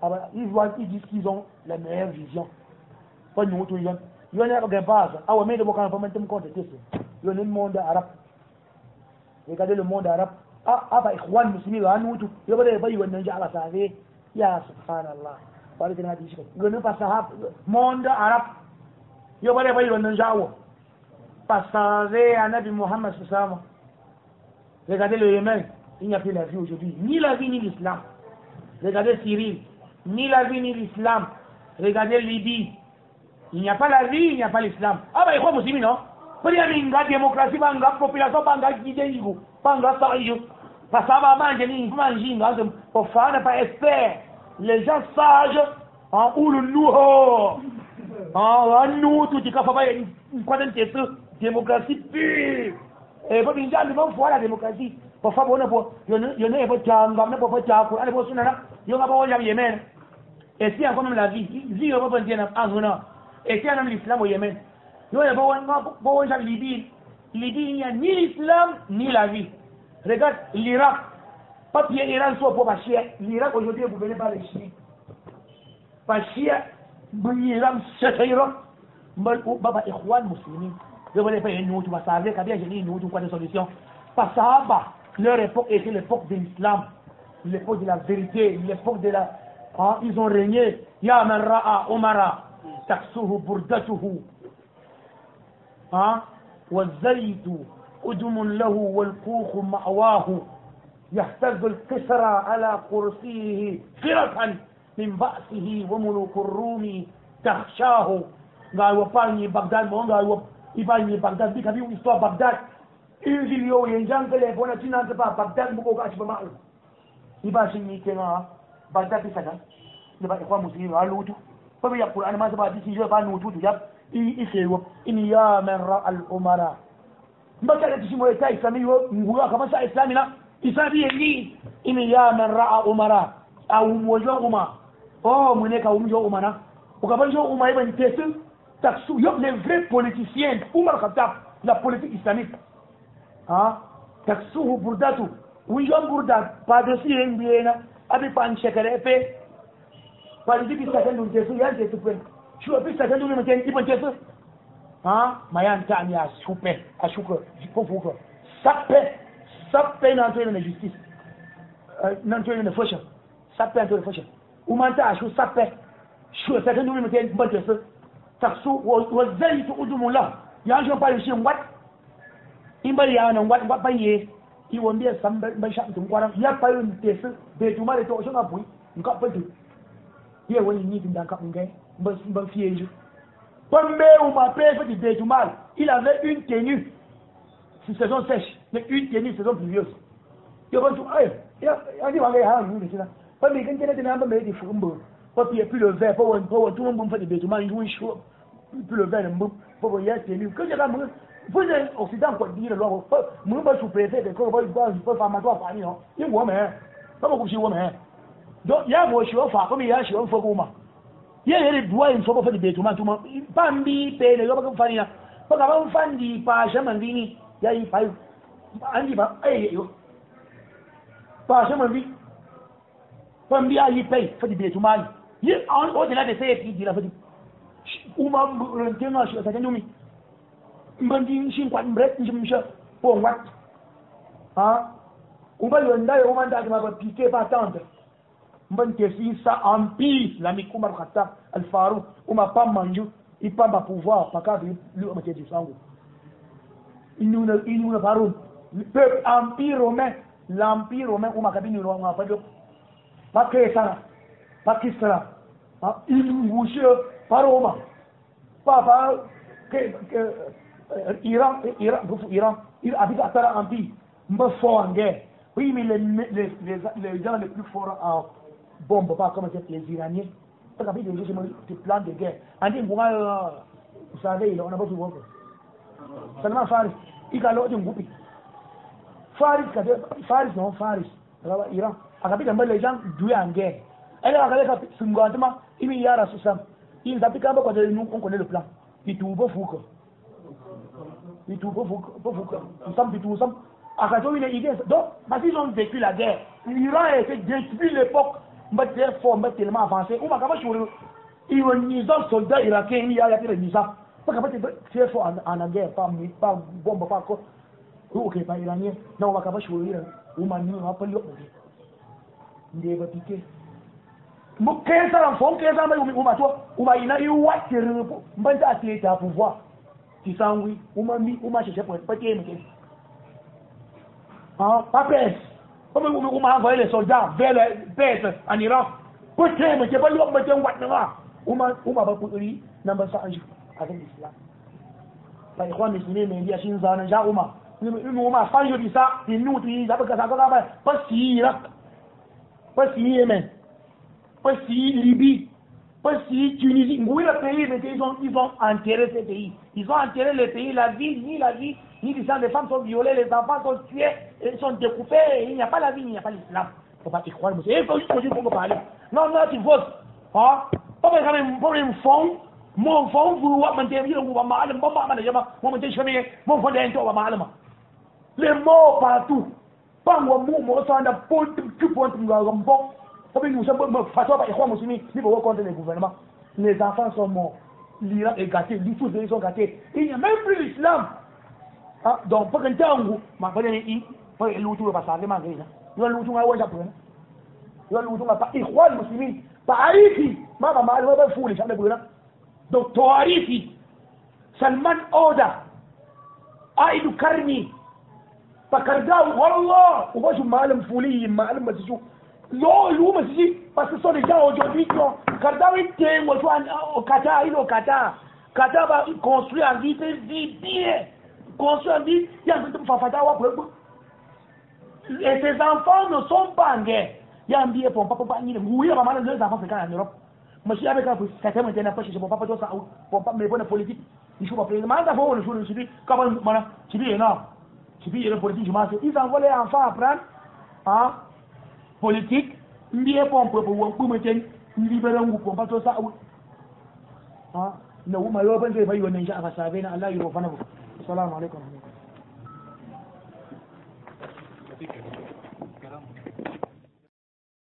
Ils disent qu'ils ont la meilleure vision. Pas nous tous, ils ont un pas. Ah ouais, mais de beaucoup de temps compte de ça. Ils ont le monde arabe. Regardez le monde arabe. Bah, Ikhwan Muslimi, nous tous. Ils vont pas y venir à la savée. Ya subhanallah. Parle de la discussion. Ils ne pas ça. Monde arabe. Ils vont pas y venir à la parce que Nabi Muhammad sallallahu. Regardez le Yémen, il n'y a plus la vie aujourd'hui, ni la vie ni l'islam. Regardez Syrie, ni la vie ni l'islam. Regardez Libye, il n'y a pas la vie, il n'y a pas l'islam. Ah bah il faut musulman non? Pour dire qu'il y a démocratie, il y a population, il y a guidé, il y a sérieux. Parce que ça va manger, il faut manger, pour faire ne pas espérer. Les gens sages, ou le nouveau, nous, tout ce qu'il faut faire, une quoi de démocratie pure. Et puis, il y a des gens la démocratie. Pour faire bon, il y en a pas de temps, pour faire pour aller pour sonner, il y en a pas de Yémen. Et si il y a quand même la vie, il y a pas de temps en venant. Et si il y a l'islam au Yémen, il y a pas de Libye. Libye, il n'y a ni l'islam, ni la vie. Regarde l'Irak. Papier Iran soit pour Bachir. L'Irak aujourd'hui, vous venez par les chiites. Bachir, l'Iran, c'est l'Irak. Baba Ikhwan Muslimi. Je ne voulais pas une autre, ça avait qu'à bien j'ai une autre solution. Parce que leur époque était l'époque de l'islam, l'époque de la vérité, l'époque de la. Ils ont régné. Ya man ra'a umara, taksuhu burdatuhu. والزيت أدم له والكوخ مأواه يهتز الكسرى على كرسيه فرقا من بأسه وملوك الروم تخشاه. قال وباني بغداد قال Ibani Bagdad, bika biu histoire Bagdad. Une ville où il y a un gens qui ont été pas Bagdad, beaucoup de choses mal. Ibashi ni kenga Bagdad bisa kan. Ne ba kwa muslimi wa lutu. Fa bi Qur'an ma ba disi je ba nutu tu yab. Ife wo in ya man ra al umara. Mbaka da tishimo ya islami wo ngura kama sa islamina. Isabi ni in ya man ra umara. Au mojo uma. Oh muneka umjo umana. Ukabanjo uma ibn tesu. Les vrais politiciens, Oumar Khattab, la politique islamique. Taksouhu Bourdatu, Ouyon Bourdat, pas de si rien, avec pas un chèque à l'épée. Pas de qui s'attendent au Jésus, il y a des soupes. Je suis un peu s'attendre au matin, il peut être. Mayan Tani a soupé, a chouque, il faut vous. Sapé dans la justice. Dans la fauche. Sapé dans la fauche. Oumanta a chou sapé. Je suis s'attendre au matin, il peut être. Taksu والزيت أدم له يعني شو بالي شيء وات إن بالي أنا وات بايه يوم بيه سام بيشاف تقول يا بايو نتيس بيجوما لتو شو نبوي نكاب بدو يا وين يجي تندان كاب نجى بس فيجو Pombe ou ma père du Béjoumal, il avait une tenue, c'est saison sèche, mais une tenue saison pluvieuse. Il va tout, il a dit, on va aller nous, là. Pas mais quand il a des nombres, mais des fourbes. Pas puis le verre, pour tout le monde fait des Béjoumal, il joue chaud. Plus le verre, pour y être tenue. Que j'ai là, vous êtes Occident, quoi, dire le loi, moi, je suis préfet, que quand je peux faire ma toi, famille, il voit, mais, pas beaucoup de mais. Donc, il y a moi, je suis au phare, comme il y a, je suis au phare, il y a les doigts, il faut pas faire des bêtements, tout le monde. Pas mbi, paye, les gens comme Fanny. Pas qu'avant Fanny, pas jamais vini. Il y a eu pas. Andy, pas, yo. Pas jamais vini. Pas mbi, il paye, fait des bêtements. Il y a en au-delà de ça, il dit la fait. Ou ma, le tenant, je sais nous. Mbandi, je quoi, m'brek, je me cherche. Pour what? Ou pas le ndai, ou manda, ma piqué, pas tendre. Mbon tesi sa empire la Omar Khattab al-Farouk uma pas manju il pas ma pouvoir pas qu'à lui on mettait du sang il nous parle le peuple empire romain l'empire romain uma kabini romain pas que ça pas que ça il nous par Roma pas que Iran il habite à travers empire mba fort en guerre oui mais les gens les plus forts en bombe pas comme les Iraniens. Parce que les gens qui plans de guerre. On dit, vous savez, on a pas souvent. Seulement Faris. Il a l'autre groupe. Faris, non, Faris. Iran. A capite les gens doués en guerre. Elle a regardé ce gouvernement, il y a la sous-sam. Il n'a plus qu'à quand nous, on connaît le plan. Il tout beau fou. Il tout beau fou. Nous sommes tout ensemble. À quand on a une idée. Donc, parce qu'ils ont vécu la guerre. L'Iran a été détruit l'époque. mbatte fo mbatte le ma avancé ou ma ka ba shuru ironisant soldat irakien il y a des nisa pas capable de faire fort en guerre pas bombe pas quoi ok pas iranien non on va capable shuru ou ma ni ma pas lo ndé ba piqué mo kesa la fon kesa ma uma to uma ina yu watir mbanta ati ta pouvoir ti sangui uma chercher pour pas que me ah pas pèse comme uma envoyer les soldats vers le pèse en Iran pour que me pas yo me wat na uma ba kuri namba sa anju avec l'islam pa ikhwan muslimin me dia shin zana ja uma fa yo bisa inu ti da ba ka pas si Irak pas si Yémen pas si Libye, pas si Tunisie. Oui, le pays, mais ils ont enterré ces pays. Ils ont enterré le pays, la vie, ni les femmes sont violées, les enfants sont tués, ils sont découpés. Il n'y a pas la vie, il n'y a pas l'islam. Il ne faut pas y croire, monsieur. Il faut juste qu'on parler. Non, tu votes. Pas de fond. Mon fond, vous maintenir le gouvernement, les morts partout. Pas moi, moi, ça n'a pas de bon. Nous sommes façon par les musulmans, ils vont contre le gouvernement. Les enfants sont morts. L'Iran est gâté, les tous sont gâtés. Il n'y a même plus l'islam. Donc, pour qu'un temps, ma frère, il faut que l'outou va passer ma grille. Il va l'outou à Ouaja pour nous. Il va l'outou à pas. Il croit les musulmans. Pas Haïti. Ma maman, elle va fouler, ça ne peut pas. Donc, Toarifi, Salman Oda, Aïdou Karni, Pakarda, Wallah, ou va jouer mal, fouli, mal, masjou. L'eau, parce que ce sont des gens aujourd'hui qui ont. Kardawi au Qatar, il est au Qatar. Qatar va construire en vie, bien. Construire en vie, il y a un peu de fafata. Et ces enfants ne sont pas en guerre. Il y a un billet pour papa, oui, il y a mal de enfants en Europe. Monsieur avec un peu, certains m'étaient pas chez mon papa, pour pas me répondre politique. Il faut pas payer. Mais d'abord, le jour de suivi, comment, voilà, suivi énorme. Suivi est politique, je m'en sais. Ils envoient les enfants apprendre, politique, bien pour mettre libérer un groupe, pas tout ça. Ne vous m'avez pas dit que vous avez savé, Allah y revenez. Assalamu alaikum.